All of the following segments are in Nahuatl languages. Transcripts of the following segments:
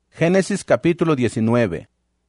Génesis capítulo 19.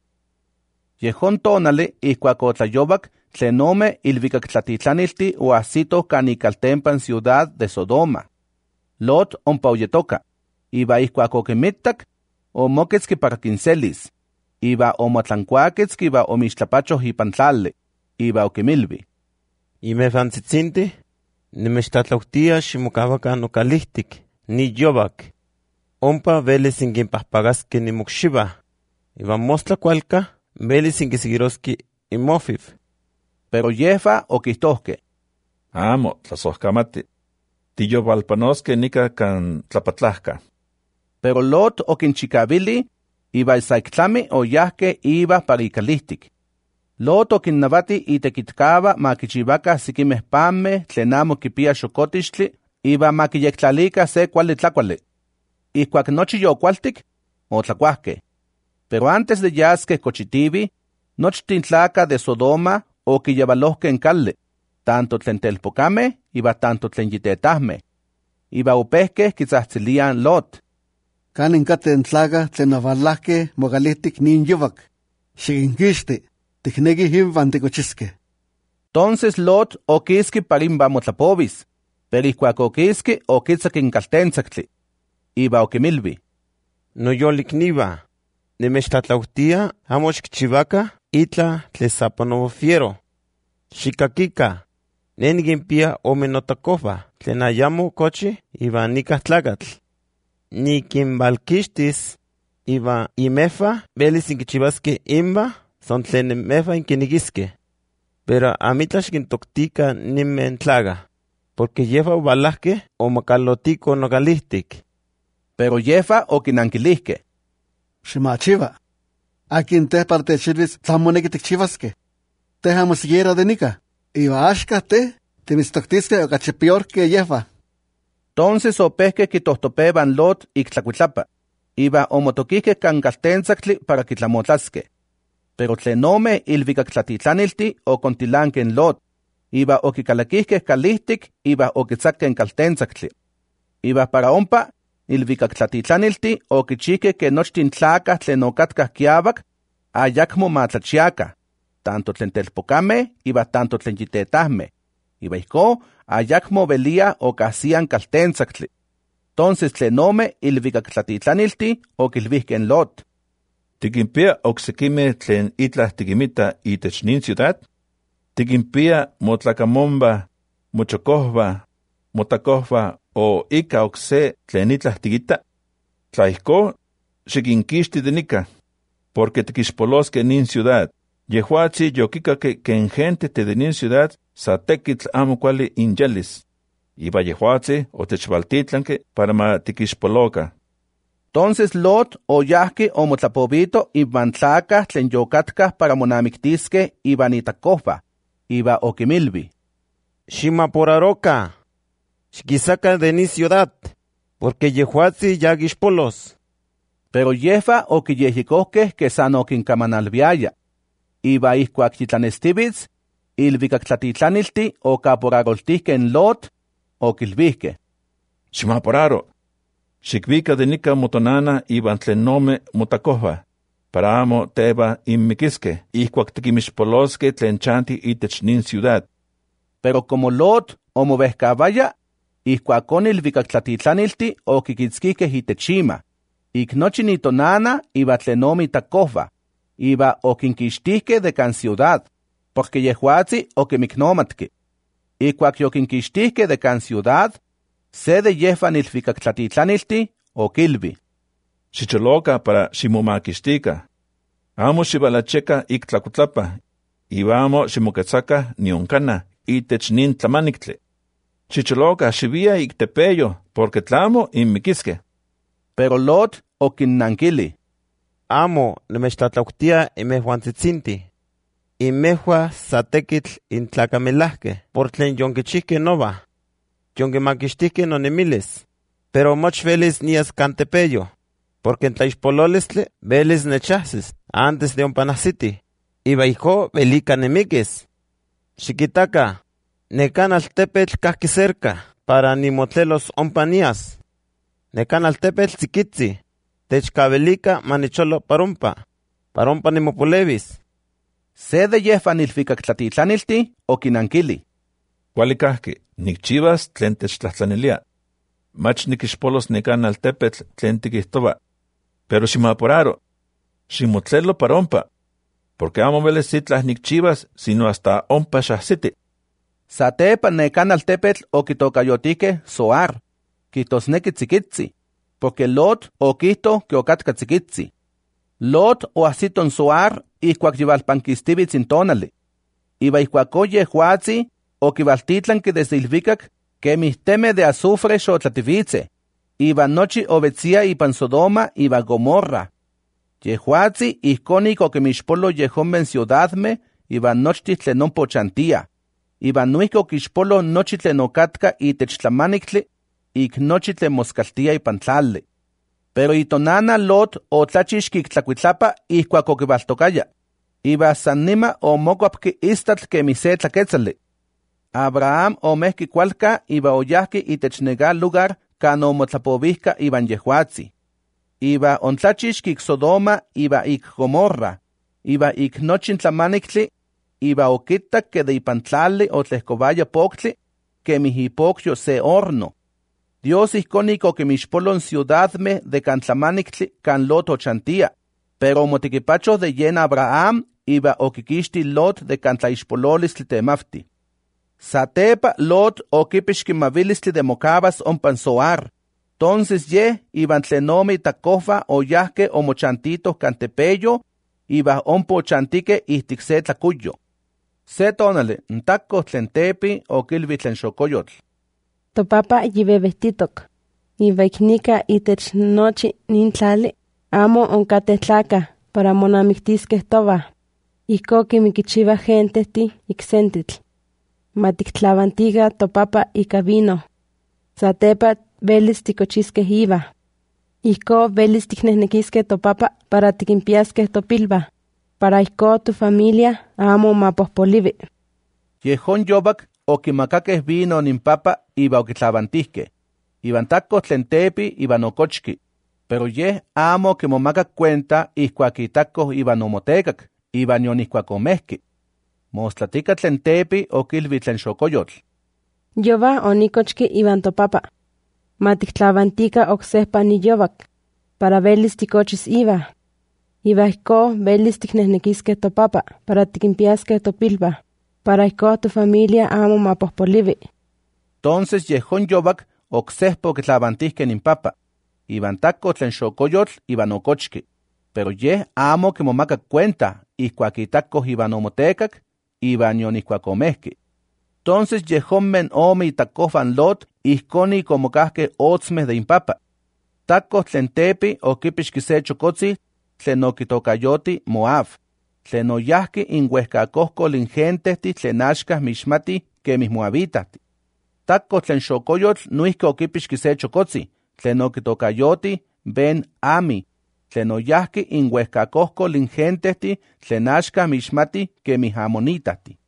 Yehon tonali ihkuak otlayovak tlen ome ilvikaktlatitlanisti oahsitoh kan ikaltempan ciudad de Sodoma. Lot ompa oyetoka, iba ihkuak okimittak, omoketski para kinselis, iba omotlankuaketski iba omixtlapachoh ipan tlali, iba okimilvi. Imefantzitzinti, nimechtatlautia ximokawakan nokalihtik, niyovak. Ompa velis inkinpahpagaski nimokshiba, iban mostlakualka velis inkisigiroski inmofiv. Pero Yefa okihtohke: Amo, tlasohkamati. Tiyowalpanoske nika kan tlapatlahka. Pero Lot okinchikavili, iba isaiklami oyahke iba para ikalihtik. Lot okinnavati itekitkava ma kichivakah sikimeh panmeh tlen amo kipia xokotixtli, iba ma kiyektlalikan se kuali tlakuali. Ihkuak nochi yokualtik, otlakuahkeh. Pero antes de yaskeh kochitivi, nochtin tlakah de Sodoma okiyawalohkeh kalli, tanto tlen telpokameh, iba tanto tlen yitetahmeh. Iba opehkeh kitzahtsilian Lot: Kanin katen tlakah tlen ovalahkeh mokalihtik nin yovak, xikinkixti, tikneki inwan tikochiskeh. Entonces Lot okiski para inwan motlapovis, pero ihkuak okiski okitzac inkaltentzaktli. Iba okimilvi: Noyolikniba, nimechtlatlautia amo xikchivaka itla tlesapanovo fiero. Xikakika, nenikinpia ome notakohba tlen ayamo kochi iba nikah tlakatl. Nikinvalkixtis iba imefa velis inkichivaske inba son tlen imefa inkinikiske. Pero amitla xikintoktika nimen tlaga, porque yefa ovalahke omakalotiko nokalihtik. Pero Yefa okinankilihkeh: Ximachiva, akin teh para techilvis tlamoneki tikchivaskeh. Teh amo siquiera de nika, iba axkah teh timitztoktiskeh okachi peor que Yefa. Entonces opehkeh kitohtopeban Lot ik tlakuitlapa, iba omotokihkeh kan kaltentzaktli para kitlamotlaskeh. Pero tlen ome ilvikaktlatitlanilti okontilanken Lot, iba okikalakihkeh kalihtik, iba okitzakkeh kaltentzaktli. Iba para ompa ilvikaktlatitlanilti okichihkeh ke nochtin tlakah tlen okatkah kiavak ayakmo matlachiakah, tanto tlen telpokameh, iba tanto tlen yitetahmeh. Iba ihko ayakmo velia okahsian kaltentzaktli. Entonces tlen ome ilvikaktlatitlanilti okilvihken Lot: Tikimpia oksekimeh tlen itlah tikimita itech nin ciudad? Tikimpia motlakamomba, mochokohba, motakohba o ika okse tlen itlah tikita? Tla ihko, xikinkixti de nika, porque tikixpoloske nin ciudad. Yehuatzi yokikake ken gente de nin ciudad sa tekitl amo kuali inyalis. Iba Yehuatzi otechvaltitlanke para ma tikixpoloka. Entonces Lot oyahki omotlapovito iban tlakah tlen yokatkah para monamiktiskeh iban itakohba, iba okimilvi: Ximaporaroka, xikisaka de ni ciudad, porque Yehuatzi ya kixpolos. Pero Yefa okiyehikohkeh ke san okinkamanalviaya. Iba ihkuak yitlanestibitz, ilvikaktlatitlanilti okaporaroltihken Lot, okilvihkeh: Ximaporaro, xikvika de nika motonana iban tlen nome motakohba, para amo teba inmikiske, ihkuak tikimixpoloske tlen chanti itech nin ciudad. Pero como Lot omovehkavaya, ihkuakon ilvikaktlatitlanilti okikitzkihkeh itechima, ik nochi nitonana iba tlen ome itakohba, iba okinkixtihkeh de kan ciudad, porque Yehuatzi okimiknomatki. Ihkuak yokinkixtihkeh de kan ciudad, se de Yefan ilvikaktlatitlanilti okilvi: Xicholoka para ximomakixtika. Amo xivalacheka ik tlakutlapa, iba amo ximoketzaka nionkana itech nin tlamaniktli. Xicholoka xivia ik tepeyo, porque tlamo inmikiske. Pero Lot okinnankili: Amo nimechtlatlautia imehuantzitzinti. Imehua sa tekitl intlakamelahke, por tlen yonkichihke nova. Yonkimakixtihke nonemilis, pero moch velis nias cantepeyo, porque en tlaixpololistli velis nechahsis antes de ompanahsiti. Iba ihko velika nemikis. Xikitaka, nekan altepetl kahki cerca, para nimotlelos ompa nias. Nekan altepetl tzikitzi, techkabelika manicholo parompa nimopolevis. Se de yehvan ilvikaktlatitlanilte okinankili. Kualikahki, nikchivas tlen techtlahtlanelia. Mach nikixpolos nekan altepetl tlen tikihtowa. Pero ximaporaro, ximotlelo parompa, porque amo veles itlah nikchivas, sino hasta ompa xahsiti. Satepa nekan altepetl okitokayotike Zoar, kitosneki tsikitsi, porque Lot okihto que okatka tsikitsi. Lot oahsiton Zoar ihkuak yivalpankistibitsin tonali. Iba ihkuako yehuatzi okivaltitlanki desde ilvikak kemih teme de azufre xotlativitze. Iba nochi obetzia ipan Sodoma iba Gomorra. Yehuatzi ihkonik okimixpolo yehomen ciudadme iba nochtih tlen ompa ochantia. Iba nuihki okixpolo nochi tlen okatka itech tlamanictli ik nochi tlen moskaltia ipan tlali. Pero itonana Lot otlachixki ik tlakuitlapa ihkuak okivaltokaya. Iba san nima omokuapki istatl kemih se tlaketzali. Abraham omehki kualka iba oyahki itech negal lugar kan omotlapovihka iban yehuatzi. Iba ontlachixki ik Sodoma iba ik Gomorra. Iba ik nochin tlamanictli iba okitak que de ipan tlali otlehkovaya poktli kemih ipokyo se horno. Dios ihkonik okimixpolon ciudadme de kan tlamanictli kan Lot ochantia, pero omotikipacho de yen Abraham iba okikixti Lot de kan tlaixpololistli temafti. Satepa Lot okipixki mavilistli de mokabas ompan Zoar. Tonces iban tlenome itakohva oyahke omochantito kan tepeyo, iba ompo ochantike ihtik se tlakuyo. Se tonali, ntakko tlen tepi okilvi tlen xokoyotl. Topapa yibebehtitok. Iba iknika itech nochi nintlali, amo onkatetlaka para monamiktiskeh toba. Ihko kimikichiva gentehti iksentitl. Matiktlavantiga topapa ika vino. Satepa velis tikochiskeh iba. Ihko velis tiknehnekiskeh topapa para tikimpiaskeh topilba. Para ihko tu familia amo mapohpolivi. Yehon yobak okimakakeh vino ninpapa iba okitlavantihkeh. Iban takko tlen tepi iban okochki. Pero amo kimomakak cuenta ihkuak itakko iban omotekak, iban yon ihkuak omehki. Mostlatika tlen tepi okilvi tlen xokoyotl. Yoba onikochki iban topapa. Matiktlavantika oksehpa niyobak, para velis tikochis iba. Iba ihko velis tiknehnekiskeh topapa, para tikimpiaskeh topilba, para ihko tu familia amo mapohpolivi. Entonces yehon yobak oksehpa okitlavantihkeh ninpapa. Iban takko tlen xokoyotl iban okochki. Pero amo kimomakak cuenta ihkuak itakko iban omotekak, iban yon ihkuak omehki. Entonces yehonmen ome itakohvan Lot ihkoni komokahkeh otzmeh de impapa. Takko tlen tepi okipixki se chokotzi tlen okitokayoti Moab, tlen oyahki inhuehkakohkol ingentehti tlen axkah mixmati kemih moabitahti. Takko tlen xokoyotl nuihki okipixki se chokotzi tlen okitokayoti Ben Ami, tlen oyahki inhuehkakohkol ingentehti tlen axkah mixmati kemih amonitahti.